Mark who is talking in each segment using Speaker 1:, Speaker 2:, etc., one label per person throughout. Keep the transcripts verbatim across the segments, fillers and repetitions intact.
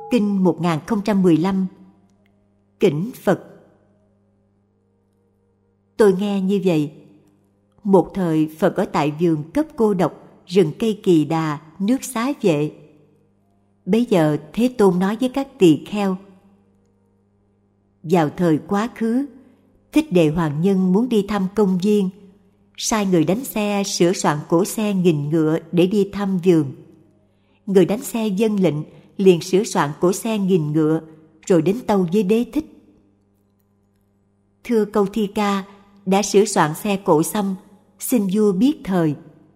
Speaker 1: Kinh một nghìn không trăm mười lăm. Kính Phật. Tôi nghe như vậy. Một thời Phật ở tại vườn cấp cô độc, rừng cây Kỳ Đà, nước Xá Vệ. Bấy giờ Thế Tôn nói với các tỳ kheo: vào thời quá khứ, Thích Đệ Hoàng Nhân muốn đi thăm công viên, sai người đánh xe sửa soạn cỗ xe nghìn ngựa để đi thăm vườn. Người đánh xe vâng lệnh, liền sửa soạn cỗ xe nghìn ngựa, rồi đến tâu với Đế Thích: thưa Câu Thi Ca, đã sửa soạn xe cộ xong, xin vua biết thời.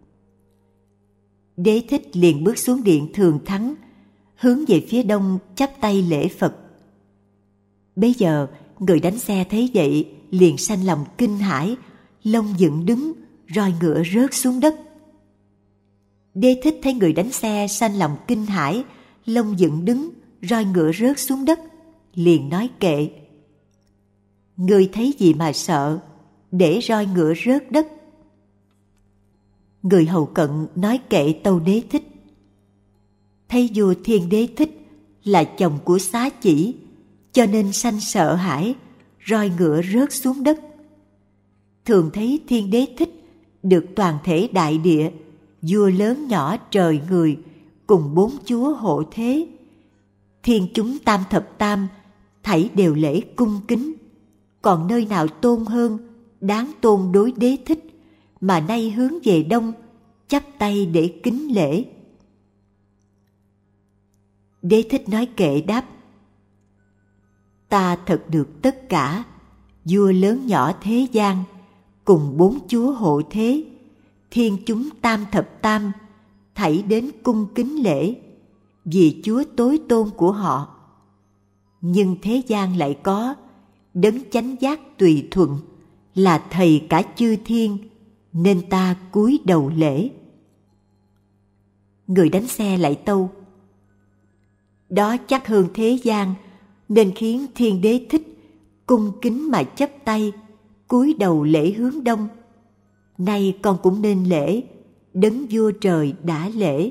Speaker 1: Đế Thích liền bước xuống điện Thường Thắng, hướng về phía đông chắp tay lễ Phật. Bấy giờ người đánh xe thấy vậy liền sanh lòng kinh hãi, lông dựng đứng, roi ngựa rớt xuống đất. Đế Thích thấy người đánh xe sanh lòng kinh hãi, lông dựng đứng, roi ngựa rớt xuống đất, liền nói kệ: người thấy gì mà sợ, để roi ngựa rớt đất. Người hầu cận nói kệ tâu Đế Thích: thấy vua Thiên Đế Thích là chồng của Xá Chỉ, cho nên sanh sợ hãi, roi ngựa rớt xuống đất. Thường thấy Thiên Đế Thích được toàn thể đại địa, vua lớn nhỏ trời người, cùng bốn chúa hộ thế, thiên chúng tam thập tam, thảy đều lễ cung kính. Còn nơi nào tôn hơn, đáng tôn đối Đế Thích, mà nay hướng về đông, chắp tay để kính lễ. Đế Thích nói kệ đáp: ta thật được tất cả, vua lớn nhỏ thế gian, cùng bốn chúa hộ thế, thiên chúng tam thập tam, thảy đến cung kính lễ, vì Chúa tối tôn của họ. Nhưng thế gian lại có đấng chánh giác tùy thuận, là thầy cả chư thiên, nên ta cúi đầu lễ. Người đánh xe lại tâu: đó chắc hơn thế gian, nên khiến Thiên Đế Thích cung kính mà chắp tay, cúi đầu lễ hướng đông. Nay con cũng nên lễ, đấng vua trời đã lễ.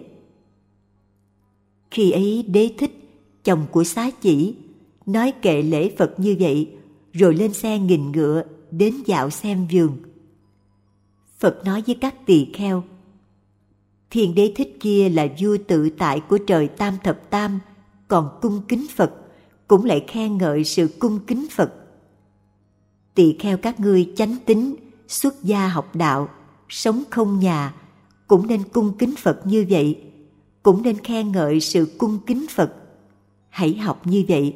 Speaker 1: Khi ấy Đế Thích, chồng của Xá Chỉ, nói kệ lễ Phật như vậy, rồi lên xe nghìn ngựa đến dạo xem vườn. Phật nói với các tỳ kheo: Thiên Đế Thích kia là vua tự tại của trời tam thập tam, còn cung kính Phật, cũng lại khen ngợi sự cung kính Phật. Tỳ kheo các ngươi chánh tín, xuất gia học đạo, sống không nhà, cũng nên cung kính Phật như vậy, cũng nên khen ngợi sự cung kính Phật. Hãy học như vậy.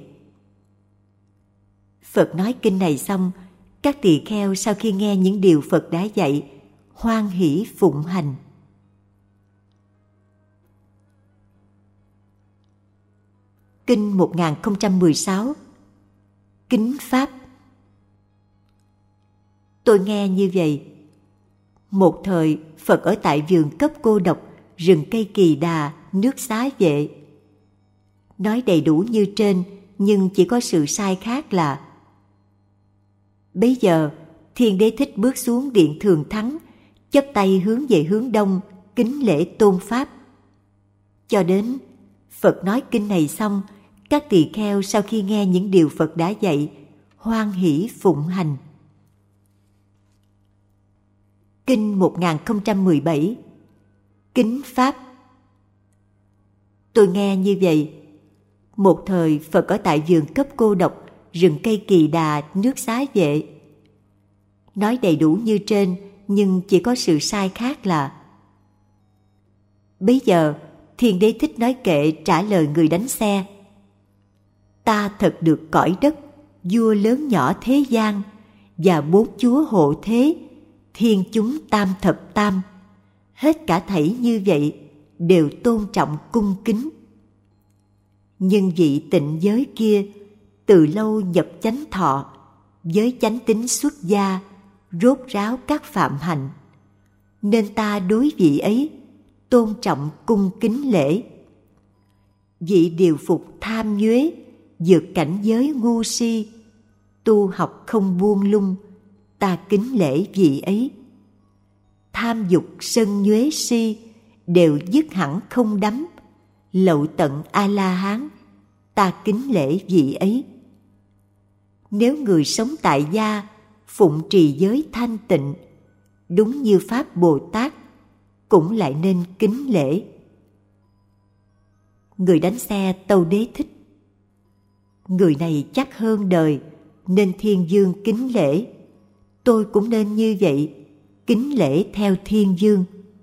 Speaker 1: Phật nói kinh này xong, các tỳ kheo sau khi nghe những điều Phật đã dạy, hoan hỷ phụng hành. Kinh một nghìn không trăm mười sáu. Kính Pháp. Tôi nghe như vậy. Một thời Phật ở tại vườn cấp cô độc, rừng cây Kỳ Đà, nước Xá Vệ. Nói đầy đủ như trên, nhưng chỉ có sự sai khác là: bấy giờ Thiên Đế Thích bước xuống điện Thường Thắng, chắp tay hướng về hướng đông, kính lễ tôn pháp. Cho đến Phật nói kinh này xong, các tỳ kheo sau khi nghe những điều Phật đã dạy, hoan hỷ phụng hành. Kinh một nghìn không trăm mười bảy. Kính Pháp. Tôi nghe như vậy. Một thời Phật ở tại vườn cấp cô độc, rừng cây Kỳ Đà, nước Xá Vệ. Nói đầy đủ như trên, nhưng chỉ có sự sai khác là: bấy giờ Thiên Đế Thích nói kệ trả lời người đánh xe: ta thật được cõi đất, vua lớn nhỏ thế gian, và bốn chúa hộ thế, thiên chúng tam thập tam, hết cả thảy như vậy, đều tôn trọng cung kính. Nhưng vị tịnh giới kia, từ lâu nhập chánh thọ, với chánh tính xuất gia, rốt ráo các phạm hạnh, nên ta đối vị ấy tôn trọng cung kính lễ. Vị điều phục tham nhuế, vượt cảnh giới ngu si, tu học không buông lung, ta kính lễ vị ấy. Tham dục sân nhuế si đều dứt hẳn không đắm, lậu tận A La Hán, ta kính lễ vị ấy. Nếu người sống tại gia phụng trì giới thanh tịnh, đúng như Pháp Bồ Tát, cũng lại nên kính lễ. Người đánh xe Tâu Đế thích: người này chắc hơn đời, nên thiên dương kính lễ. Tôi cũng nên như vậy, kính lễ theo thiên dương.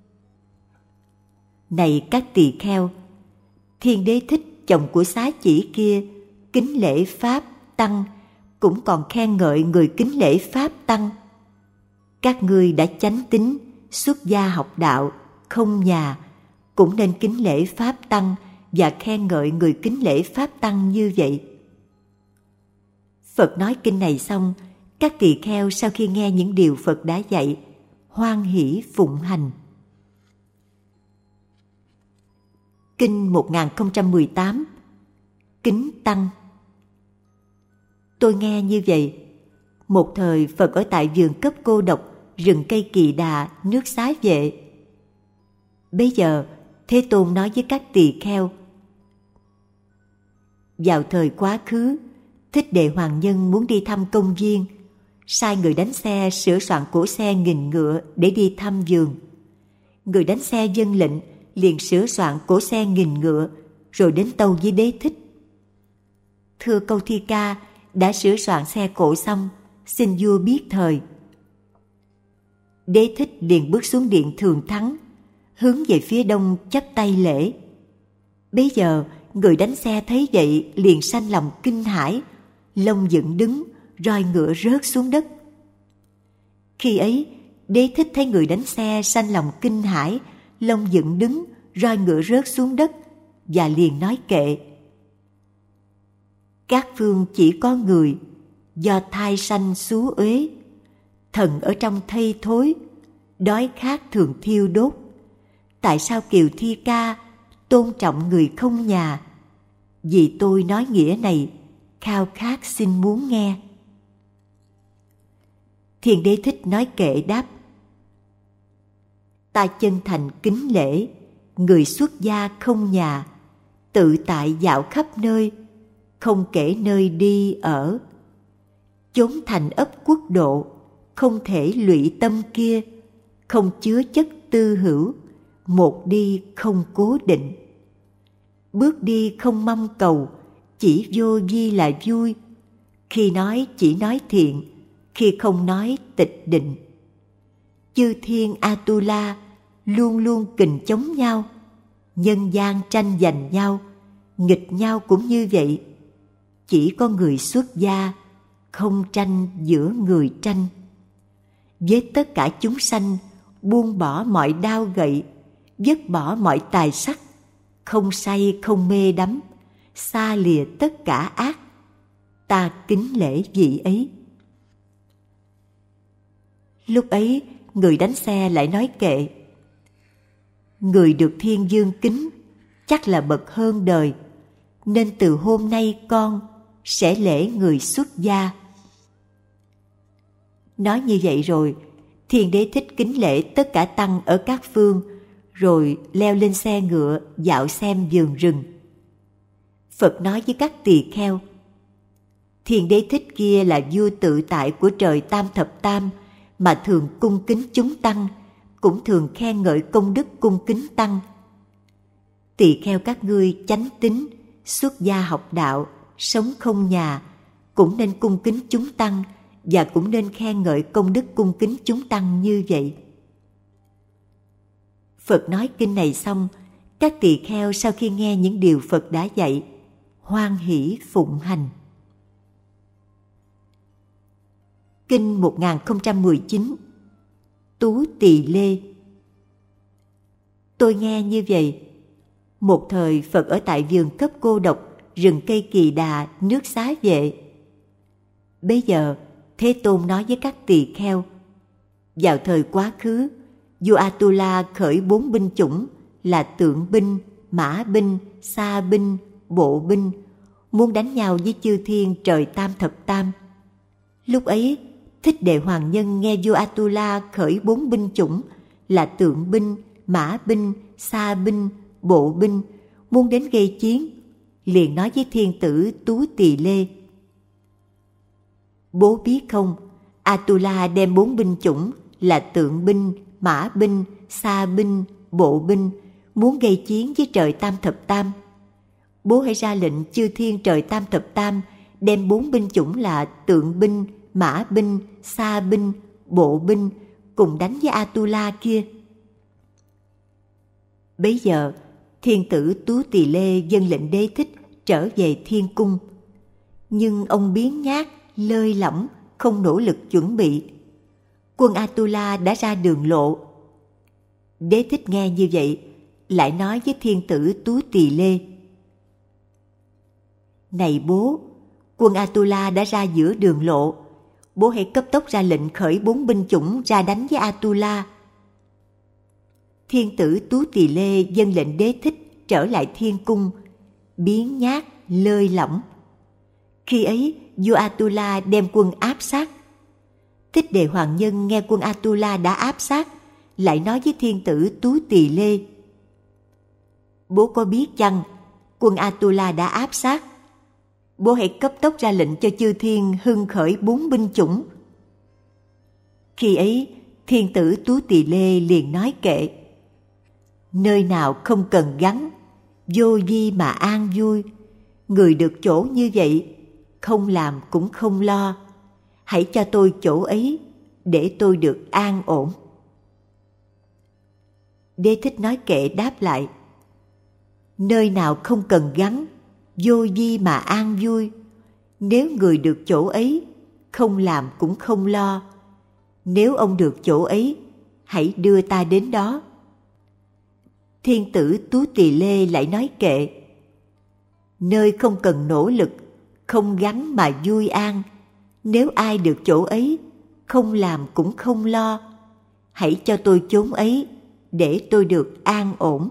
Speaker 1: Này các tỳ kheo, Thiên Đế Thích, chồng của Xá Chỉ kia, kính lễ Pháp Tăng, cũng còn khen ngợi người kính lễ Pháp Tăng. Các ngươi đã chánh tín, xuất gia học đạo, không nhà, cũng nên kính lễ Pháp Tăng và khen ngợi người kính lễ Pháp Tăng như vậy. Phật nói kinh này xong, các tỳ kheo sau khi nghe những điều Phật đã dạy, hoan hỷ phụng hành. Kinh một nghìn không trăm mười tám. Kính Tăng. Tôi nghe như vậy. Một thời Phật ở tại vườn cấp cô độc, rừng cây Kỳ Đà, nước Xá Vệ. Bây giờ Thế Tôn nói với các tỳ kheo: vào thời quá khứ, Thích Đệ Hoàng Nhân muốn đi thăm công viên, sai người đánh xe sửa soạn cỗ xe nghìn ngựa để đi thăm vườn. Người đánh xe vâng lệnh, liền sửa soạn cỗ xe nghìn ngựa, rồi đến tâu với Đế Thích: thưa Câu Thi Ca, đã sửa soạn xe cộ xong, xin vua biết thời. Đế Thích liền bước xuống điện Thường Thắng, hướng về phía đông chắp tay lễ. Bấy giờ người đánh xe thấy vậy liền sanh lòng kinh hãi, lông dựng đứng, roi ngựa rớt xuống đất. Khi ấy Đế Thích thấy người đánh xe sanh lòng kinh hãi, lông dựng đứng, roi ngựa rớt xuống đất, và liền nói kệ: các phương chỉ có người, do thai sanh xú uế, thần ở trong thây thối, đói khát thường thiêu đốt. Tại sao Kiều Thi Ca tôn trọng người không nhà? Vì tôi nói nghĩa này, khao khát xin muốn nghe. Thiên Đế Thích nói kệ đáp: ta chân thành kính lễ người xuất gia không nhà, tự tại dạo khắp nơi, không kể nơi đi ở. Chốn thành ấp quốc độ, không thể lụy tâm kia, không chứa chất tư hữu, một đi không cố định. Bước đi không mong cầu, chỉ vô vi là vui. Khi nói chỉ nói thiện, khi không nói tịch định. Chư thiên Atula luôn luôn kình chống nhau, nhân gian tranh giành nhau, nghịch nhau cũng như vậy. Chỉ có người xuất gia, không tranh giữa người tranh. Với tất cả chúng sanh, buông bỏ mọi đao gậy, vứt bỏ mọi tài sắc, không say không mê đắm, xa lìa tất cả ác. Ta kính lễ vị ấy. Lúc ấy, người đánh xe lại nói kệ: người được thiên dương kính, chắc là bậc hơn đời, nên từ hôm nay con sẽ lễ người xuất gia. Nói như vậy rồi, Thiên Đế Thích kính lễ tất cả tăng ở các phương, rồi leo lên xe ngựa dạo xem vườn rừng. Phật nói với các tỳ kheo: Thiên Đế Thích kia là vua tự tại của trời Tam Thập Tam, mà thường cung kính chúng tăng, cũng thường khen ngợi công đức cung kính tăng. Tỳ kheo các ngươi chánh tín, xuất gia học đạo, sống không nhà, cũng nên cung kính chúng tăng, và cũng nên khen ngợi công đức cung kính chúng tăng như vậy. Phật nói kinh này xong, các tỳ kheo sau khi nghe những điều Phật đã dạy, hoan hỷ phụng hành. Kinh một nghìn không trăm mười chín. Tú Tỳ Lê. Tôi nghe như vậy. Một thời Phật ở tại vườn cấp cô độc, rừng cây Kỳ Đà, nước Xá Vệ. Bây giờ Thế Tôn nói với các tỳ kheo: vào thời quá khứ, vua Atula khởi bốn binh chủng là tượng binh, mã binh, sa binh, bộ binh, muốn đánh nhau với chư thiên trời Tam Thập Tam. Lúc ấy, Thích Đệ Hoàng Nhân nghe vua Atula khởi bốn binh chủng là tượng binh, mã binh, sa binh, bộ binh, muốn đến gây chiến, liền nói với thiên tử Tú Tỳ Lê: Bố biết không, Atula đem bốn binh chủng là tượng binh, mã binh, sa binh, bộ binh muốn gây chiến với trời Tam Thập Tam. Bố hãy ra lệnh chư thiên trời Tam Thập Tam đem bốn binh chủng là tượng binh, mã binh, sa binh, bộ binh cùng đánh với Atula kia. Bấy giờ thiên tử Tú Tỳ Lê dâng lệnh Đế Thích trở về thiên cung, nhưng ông biếng nhác, lơi lỏng, không nỗ lực chuẩn bị. Quân Atula đã ra đường lộ. Đế Thích nghe như vậy, lại nói với thiên tử Tú Tỳ Lê: Này bố, quân Atula đã ra giữa đường lộ, bố hãy cấp tốc ra lệnh khởi bốn binh chủng ra đánh với Atula. Thiên tử Tú Tỳ Lê dâng lệnh Đế Thích trở lại thiên cung, biếng nhác, lơi lỏng. Khi ấy, vua Atula đem quân áp sát. Thích Đề Hoàng Nhân nghe quân Atula đã áp sát, lại nói với thiên tử Tú Tỳ Lê: Bố có biết chăng, quân Atula đã áp sát. Bố hãy cấp tốc ra lệnh cho chư thiên hưng khởi bốn binh chủng. Khi ấy, thiên tử Tú Tỳ Lê liền nói kệ: Nơi nào không cần gắn, vô vi mà an vui. Người được chỗ như vậy, không làm cũng không lo. Hãy cho tôi chỗ ấy, để tôi được an ổn. Đế Thích nói kệ đáp lại: Nơi nào không cần gắn, vô vi mà an vui. Nếu người được chỗ ấy, không làm cũng không lo. Nếu ông được chỗ ấy, hãy đưa ta đến đó. Thiên tử Tú Tỳ Lê lại nói kệ: Nơi không cần nỗ lực, không gắn mà vui an. Nếu ai được chỗ ấy, không làm cũng không lo. Hãy cho tôi chốn ấy, để tôi được an ổn.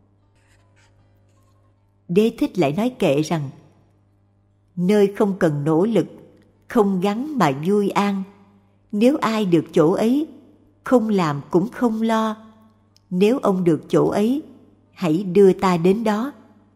Speaker 1: Đế Thích lại nói kệ rằng: Nơi không cần nỗ lực, không gắn mà vui an. Nếu ai được chỗ ấy, không làm cũng không lo. Nếu ông được chỗ ấy, hãy đưa ta đến đó.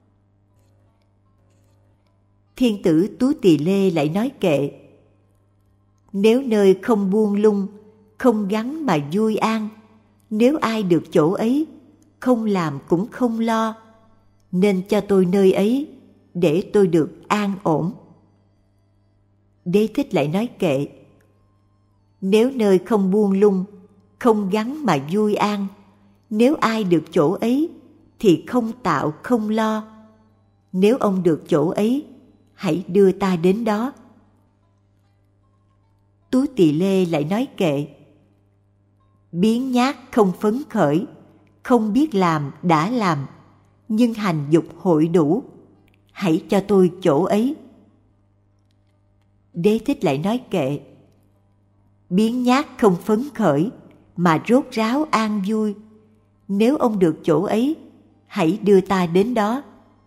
Speaker 1: Thiên tử Tú Tỳ Lê lại nói kệ: Nếu nơi không buông lung, không gắn mà vui an. Nếu ai được chỗ ấy, không làm cũng không lo. Nên cho tôi nơi ấy, để tôi được an ổn. Đế Thích lại nói kệ: Nếu nơi không buông lung, không gắn mà vui an. Nếu ai được chỗ ấy, thì không tạo không lo. Nếu ông được chỗ ấy, hãy đưa ta đến đó. Tú Tỳ Lê lại nói kệ: Biếng nhác không phấn khởi, không biết làm đã làm, nhưng hành dục hội đủ. Hãy cho tôi chỗ ấy. Đế Thích lại nói kệ: Biếng nhác không phấn khởi, mà rốt ráo an vui. Nếu ông được chỗ ấy, hãy đưa ta đến đó.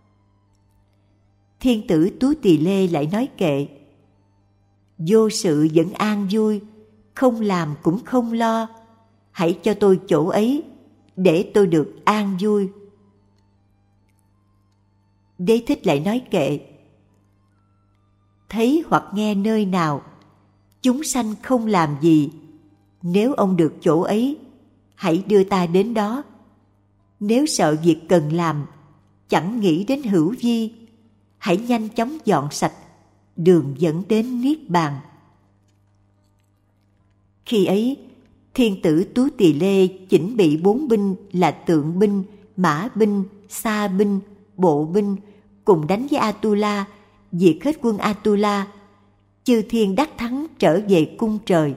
Speaker 1: Thiên tử Tú Tỳ Lê lại nói kệ: Vô sự vẫn an vui, không làm cũng không lo. Hãy cho tôi chỗ ấy, để tôi được an vui. Đế Thích lại nói kệ: Thấy hoặc nghe nơi nào, chúng sanh không làm gì. Nếu ông được chỗ ấy, hãy đưa ta đến đó. Nếu sợ việc cần làm, chẳng nghĩ đến hữu vi, hãy nhanh chóng dọn sạch, đường dẫn đến Niết Bàn. Khi ấy, thiên tử Tú Tỳ Lê chỉnh bị bốn binh là tượng binh, mã binh, sa binh, bộ binh cùng đánh với Atula, diệt hết quân Atula. Chư thiên đắc thắng trở về cung trời.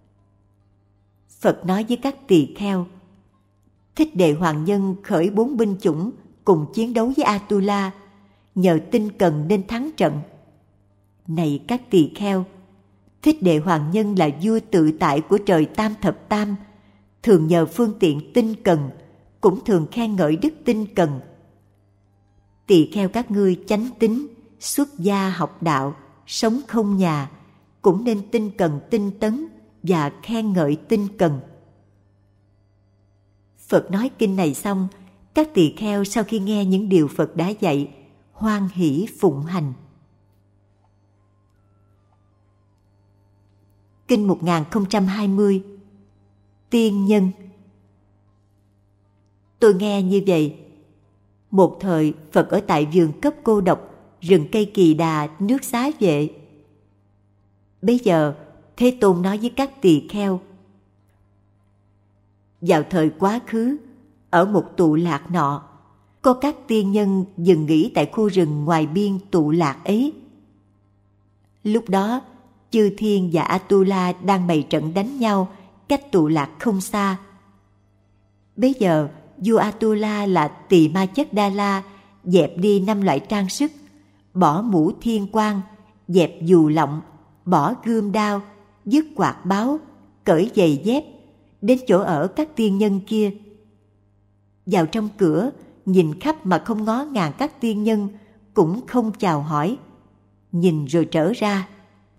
Speaker 1: Phật nói với các tỳ kheo: Thích Đề Hoàng Nhân khởi bốn binh chủng cùng chiến đấu với Atula, nhờ tinh cần nên thắng trận. Này các tỳ kheo, Thích Đề Hoàng Nhân là vua tự tại của trời Tam Thập Tam, thường nhờ phương tiện tinh cần, cũng thường khen ngợi đức tinh cần. Tỳ kheo các ngươi chánh tín, xuất gia học đạo, sống không nhà, cũng nên tinh cần tinh tấn và khen ngợi tinh cần. Phật nói kinh này xong, các tỳ kheo sau khi nghe những điều Phật đã dạy, hoan hỷ phụng hành. Kinh một nghìn không trăm hai mươi. Tiên nhân. Tôi nghe như vậy. Một thời Phật ở tại vườn cấp cô độc, rừng cây kỳ đà, nước Xá Vệ. Bây giờ Thế Tôn nói với các tỳ kheo: vào thời quá khứ, ở một tụ lạc nọ, có các tiên nhân dừng nghỉ tại khu rừng ngoài biên tụ lạc ấy. Lúc đó, chư thiên và Atula đang bày trận đánh nhau cách tụ lạc không xa. Bây giờ, vua Atula là Tỳ Ma Chất Đa La dẹp đi năm loại trang sức, bỏ mũ thiên quang, dẹp dù lọng, bỏ gươm đao, dứt quạt báo, cởi giày dép, đến chỗ ở các tiên nhân kia. Vào trong cửa, nhìn khắp mà không ngó ngàng các tiên nhân, cũng không chào hỏi, nhìn rồi trở ra.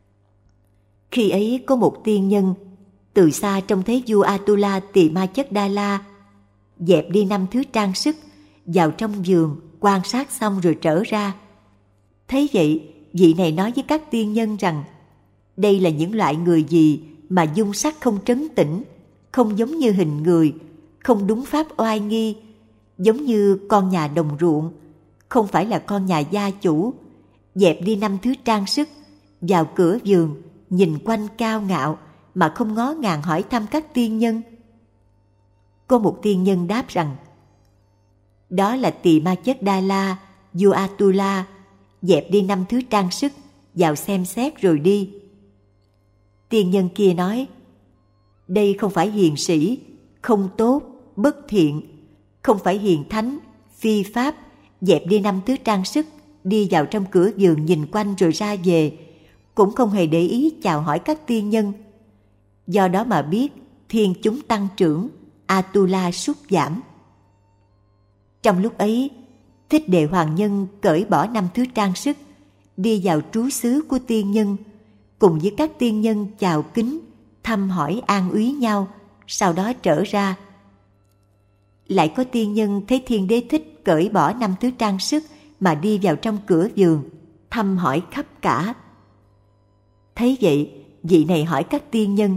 Speaker 1: Khi ấy có một tiên nhân từ xa trông thấy vua Atula Tỳ Ma Chất Đa La dẹp đi năm thứ trang sức, vào trong vườn quan sát xong rồi trở ra. Thấy vậy, vị này nói với các tiên nhân rằng: đây là những loại người gì mà dung sắc không trấn tĩnh, không giống như hình người, không đúng pháp oai nghi, giống như con nhà đồng ruộng, không phải là con nhà gia chủ, dẹp đi năm thứ trang sức, vào cửa vườn, nhìn quanh cao ngạo mà không ngó ngàng hỏi thăm các tiên nhân. Có một tiên nhân đáp rằng: đó là Tỳ Ma Chất Đa La, vua Atula, dẹp đi năm thứ trang sức, vào xem xét rồi đi. Tiên nhân kia nói: đây không phải hiền sĩ, không tốt, bất thiện, không phải hiền thánh, phi pháp, dẹp đi năm thứ trang sức, đi vào trong cửa vườn nhìn quanh rồi ra về, cũng không hề để ý chào hỏi các tiên nhân. Do đó mà biết thiên chúng tăng trưởng, Atula sút giảm. Trong lúc ấy, Thích Đệ Hoàng Nhân cởi bỏ năm thứ trang sức, đi vào trú xứ của tiên nhân, cùng với các tiên nhân chào kính, thăm hỏi an úy nhau, sau đó trở ra. Lại có tiên nhân thấy Thiên Đế Thích cởi bỏ năm thứ trang sức mà đi vào trong cửa vườn, thăm hỏi khắp cả. Thấy vậy, vị này hỏi các tiên nhân: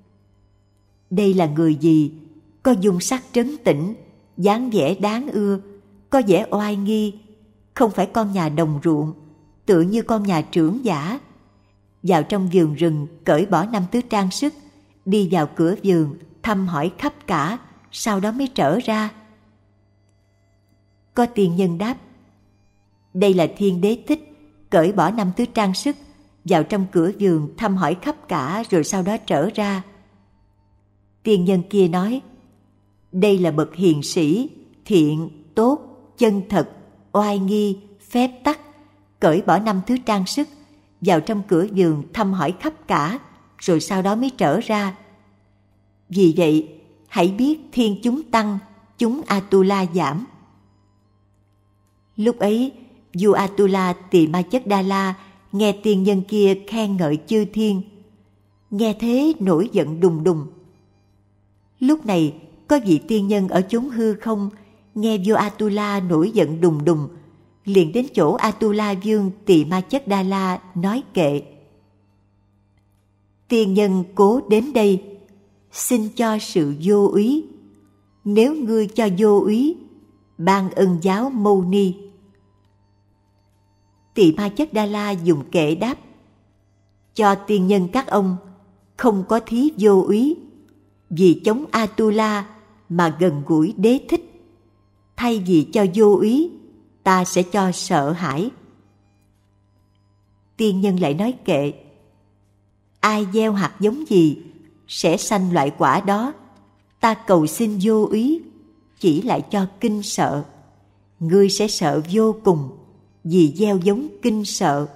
Speaker 1: đây là người gì, có dung sắc trấn tĩnh, dáng vẻ đáng ưa, có vẻ oai nghi, không phải con nhà đồng ruộng, tựa như con nhà trưởng giả, vào trong vườn rừng cởi bỏ năm thứ trang sức, đi vào cửa vườn thăm hỏi khắp cả, sau đó mới trở ra. Có tiên nhân đáp: đây là Thiên Đế Thích, cởi bỏ năm thứ trang sức, vào trong cửa vườn thăm hỏi khắp cả, rồi sau đó trở ra. Tiên nhân kia nói: đây là bậc hiền sĩ, thiện, tốt, chân thật, oai nghi, phép tắc, cởi bỏ năm thứ trang sức, vào trong cửa vườn thăm hỏi khắp cả, rồi sau đó mới trở ra. Vì vậy, hãy biết thiên chúng tăng, chúng Atula giảm. Lúc ấy, vua Atula Tỳ Ma Chất Đa La nghe tiên nhân kia khen ngợi chư thiên, nghe thế nổi giận đùng đùng. Lúc này, có vị tiên nhân ở chốn hư không nghe vua Atula nổi giận đùng đùng, liền đến chỗ Atula vương Tỳ Ma Chất Đa La nói kệ: tiên nhân cố đến đây, xin cho sự vô úy. Nếu ngươi cho vô úy, ban ân giáo mâu ni. Tỳ Ma Chất Đa La dùng kệ đáp: cho tiên nhân các ông không có thí vô úy, vì chống Atula mà gần gũi Đế Thích. Thay vì cho vô úy, ta sẽ cho sợ hãi. Tiên nhân lại nói kệ: ai gieo hạt giống gì sẽ sanh loại quả đó. Ta cầu xin vô úy, chỉ lại cho kinh sợ. Ngươi sẽ sợ vô cùng, vì gieo giống kinh sợ.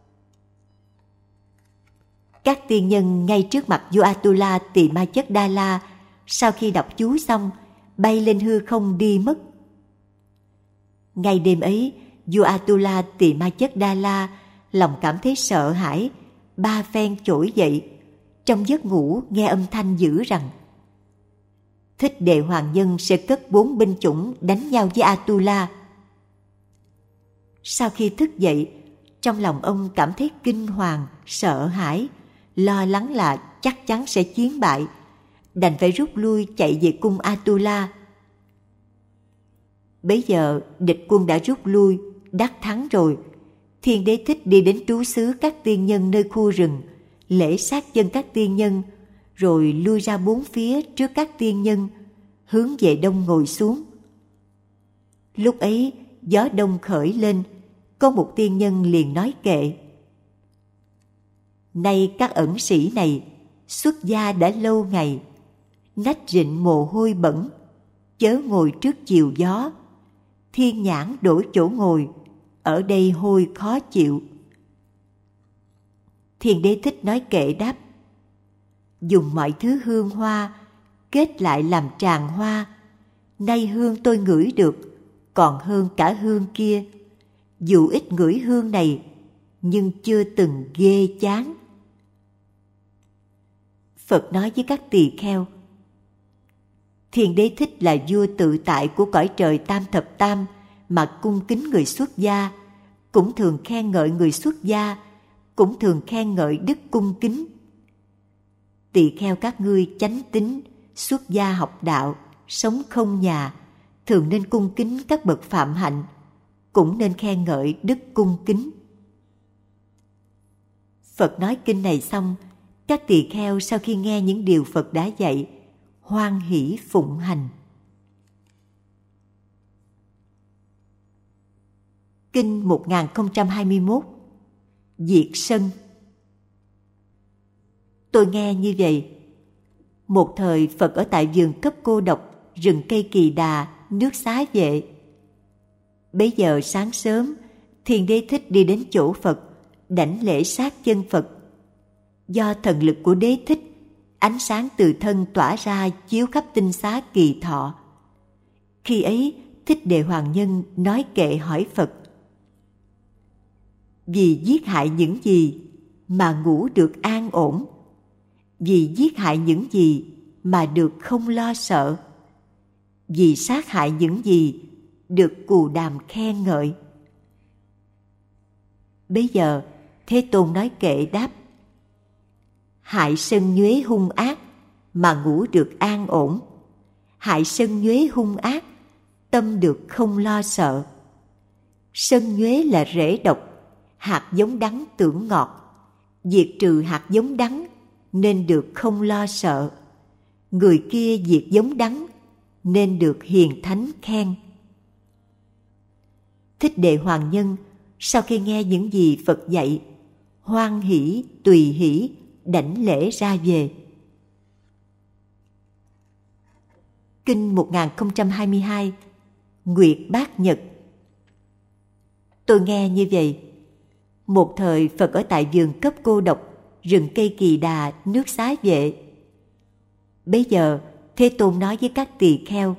Speaker 1: Các tiên nhân ngay trước mặt vua Atula Tỳ Ma Chất Đa La, sau khi đọc chú xong, bay lên hư không đi mất. Ngay đêm ấy, vua Atula Tỳ Ma Chất Đa La lòng cảm thấy sợ hãi, ba phen trỗi dậy, trong giấc ngủ nghe âm thanh dữ rằng: Thích Đệ Hoàng Nhân sẽ cất bốn binh chủng đánh nhau với Atula. Sau khi thức dậy, trong lòng ông cảm thấy kinh hoàng, sợ hãi, lo lắng là chắc chắn sẽ chiến bại, đành phải rút lui chạy về cung Atula. Bấy giờ địch quân đã rút lui, đắc thắng rồi. Thiên Đế Thích đi đến trú xứ các tiên nhân nơi khu rừng, lễ sát chân các tiên nhân, rồi lui ra bốn phía trước các tiên nhân, hướng về đông ngồi xuống. Lúc ấy gió đông khởi lên, có một tiên nhân liền nói kệ: Nay các ẩn sĩ này xuất gia đã lâu ngày, nách rịn mồ hôi bẩn, chớ ngồi trước chiều gió. Thiên nhãn đổi chỗ ngồi, ở đây hôi khó chịu. Thiên Đế Thích nói kệ đáp: Dùng mọi thứ hương hoa kết lại làm tràng hoa, nay hương tôi ngửi được còn hơn cả hương kia. Dù ít ngửi hương này, nhưng chưa từng ghê chán. Phật nói với các tỳ kheo: Thiên Đế Thích là vua tự tại của cõi trời Tam Thập Tam, mà cung kính người xuất gia, cũng thường khen ngợi người xuất gia, cũng thường khen ngợi đức cung kính. Tỳ kheo các ngươi chánh tín, xuất gia học đạo, sống không nhà, thường nên cung kính các bậc phạm hạnh, cũng nên khen ngợi đức cung kính. Phật nói kinh này xong, các tỳ kheo sau khi nghe những điều Phật đã dạy, hoan hỷ phụng hành. Kinh một nghìn không trăm hai mươi mốt. Diệt sân. Tôi nghe như vậy: một thời Phật ở tại vườn cấp cô độc, rừng cây Kỳ Đà, nước Xá Vệ. Bấy giờ sáng sớm, Thiên Đế Thích đi đến chỗ Phật, đảnh lễ sát chân Phật. Do thần lực của Đế Thích, ánh sáng từ thân tỏa ra chiếu khắp tinh xá Kỳ Thọ. Khi ấy, Thích Đệ Hoàng Nhân nói kệ hỏi Phật: Vì giết hại những gì mà ngủ được an ổn? Vì giết hại những gì mà được không lo sợ? Vì sát hại những gì được cù đàm khen ngợi? Bây giờ Thế Tôn nói kệ đáp: Hại sân nhuế hung ác mà ngủ được an ổn. Hại sân nhuế hung ác, tâm được không lo sợ. Sân nhuế là rễ độc, hạt giống đắng tưởng ngọt. Diệt trừ hạt giống đắng nên được không lo sợ. Người kia diệt giống đắng nên được hiền thánh khen. Thích Đệ Hoàng Nhân sau khi nghe những gì Phật dạy, hoan hỷ tùy hỷ đảnh lễ ra về. Kinh một nghìn không trăm hai mươi hai. Nguyệt Bát Nhật. Tôi nghe như vậy: một thời Phật ở tại vườn cấp cô độc, rừng cây Kỳ Đà, nước Xá Vệ. Bấy giờ Thế Tôn nói với các tỳ kheo: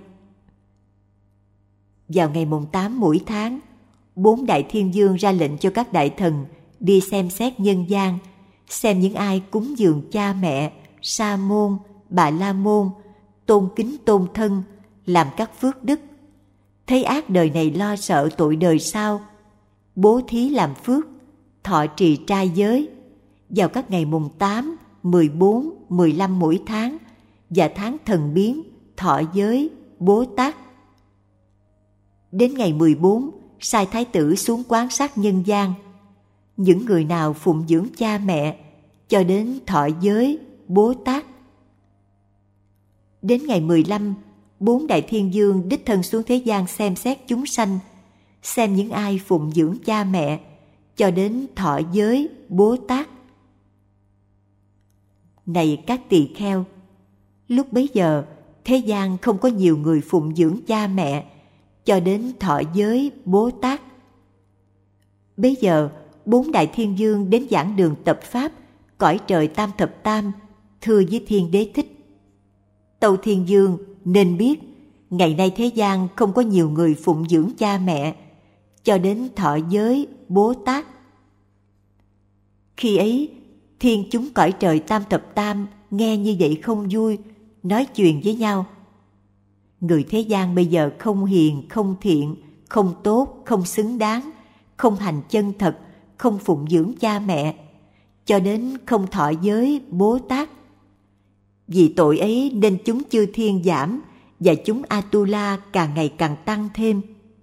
Speaker 1: Vào ngày mùng tám mỗi tháng, bốn đại thiên vương ra lệnh cho các đại thần đi xem xét nhân gian, xem những ai cúng dường cha mẹ, sa môn, bà la môn, tôn kính tôn thân, làm các phước đức, thấy ác đời này lo sợ tội đời sau, bố thí làm phước, thọ trì trai giới, vào các ngày mùng tám, mười bốn, mười lăm mỗi tháng và tháng thần biến, thọ giới, Bố Tát. Đến ngày mười bốn, sai thái tử xuống quan sát nhân gian. Những người nào phụng dưỡng cha mẹ cho đến thọ giới, Bố Tát. Đến ngày mười lăm, bốn đại thiên vương đích thân xuống thế gian xem xét chúng sanh, xem những ai phụng dưỡng cha mẹ cho đến thọ giới, Bố Tát. Này các tỳ kheo, lúc bấy giờ thế gian không có nhiều người phụng dưỡng cha mẹ cho đến thọ giới, Bố Tát. Bấy giờ bốn đại thiên vương đến giảng đường tập pháp cõi trời Tam Thập Tam, thưa với Thiên Đế Thích: Tâu Thiên Vương nên biết, ngày nay thế gian không có nhiều người phụng dưỡng cha mẹ cho đến thọ giới, Bố Tát. Khi ấy, thiên chúng cõi trời Tam Thập Tam nghe như vậy không vui, nói chuyện với nhau: Người thế gian bây giờ không hiền, không thiện, không tốt, không xứng đáng, không hành chân thật, không phụng dưỡng cha mẹ, cho đến không thọ giới Bố Tát. Vì tội ấy nên chúng chư thiên giảm và chúng Atula càng ngày càng tăng thêm.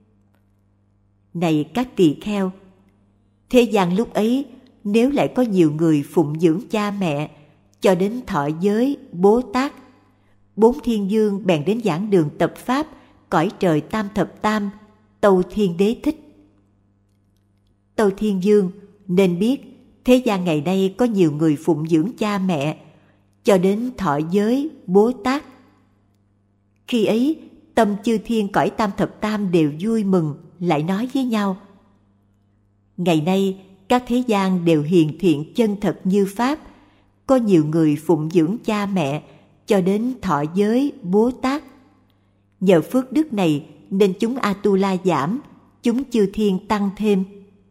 Speaker 1: Này các tỳ kheo, thế gian lúc ấy nếu lại có nhiều người phụng dưỡng cha mẹ cho đến thọ giới Bố Tát, bốn thiên dương bèn đến giảng đường tập pháp cõi trời Tam Thập Tam, tâu Thiên Đế Thích. Tâu Thiên Dương nên biết thế gian ngày nay có nhiều người phụng dưỡng cha mẹ cho đến thọ giới Bố Tát. Khi ấy tâm chư thiên cõi Tam Thập Tam đều vui mừng, lại nói với nhau: ngày nay các thế gian đều hiền thiện chân thật như Pháp, có nhiều người phụng dưỡng cha mẹ cho đến thọ giới Bố Tát. Nhờ phước đức này nên chúng Atula giảm, chúng chư thiên tăng thêm.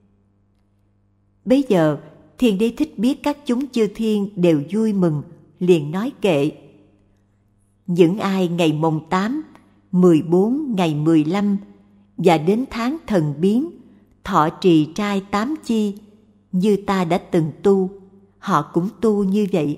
Speaker 1: Bấy giờ Thiên Đế Thích biết các chúng chư thiên đều vui mừng, liền nói kệ: những ai ngày mồng tám, mười bốn ngày mười lăm và đến tháng thần biến, thọ trì trai tám chi, như ta đã từng tu, họ cũng tu như vậy.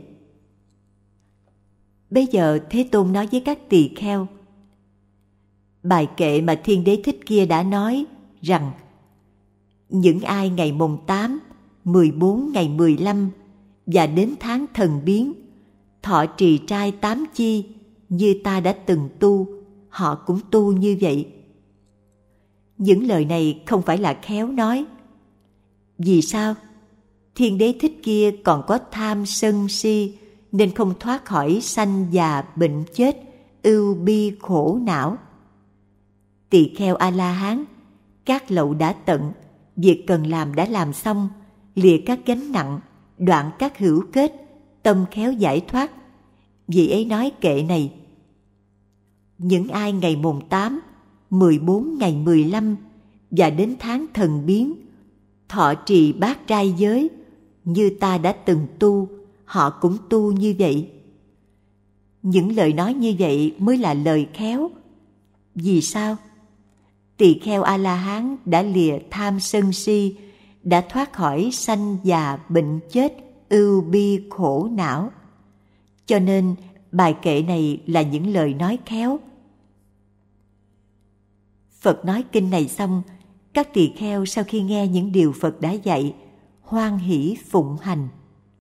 Speaker 1: Bây giờ Thế Tôn nói với các tỳ kheo: bài kệ mà Thiên Đế Thích kia đã nói rằng những ai ngày mồng tám, mười bốn ngày mười lăm và đến tháng thần biến, thọ trì trai tám chi, như ta đã từng tu, họ cũng tu như vậy. Những lời này không phải là khéo nói. Vì sao? Thiên Đế Thích kia còn có tham sân si, nên không thoát khỏi sanh già bệnh chết, ưu bi khổ não. Tỳ kheo A-la-hán, các lậu đã tận, việc cần làm đã làm xong, lìa các gánh nặng, đoạn các hữu kết, tâm khéo giải thoát. Vì ấy nói kệ này: những ai ngày mùng tám, mười bốn ngày mười lăm và đến tháng thần biến, thọ trì bát trai giới, như ta đã từng tu, họ cũng tu như vậy. Những lời nói như vậy mới là lời khéo. Vì sao? Tỳ kheo A-la-hán đã lìa tham sân si, đã thoát khỏi sanh già bệnh chết, ưu bi khổ não. Cho nên bài kệ này là những lời nói khéo. Phật nói kinh này xong, các tỳ kheo sau khi nghe những điều Phật đã dạy, hoan hỷ phụng hành.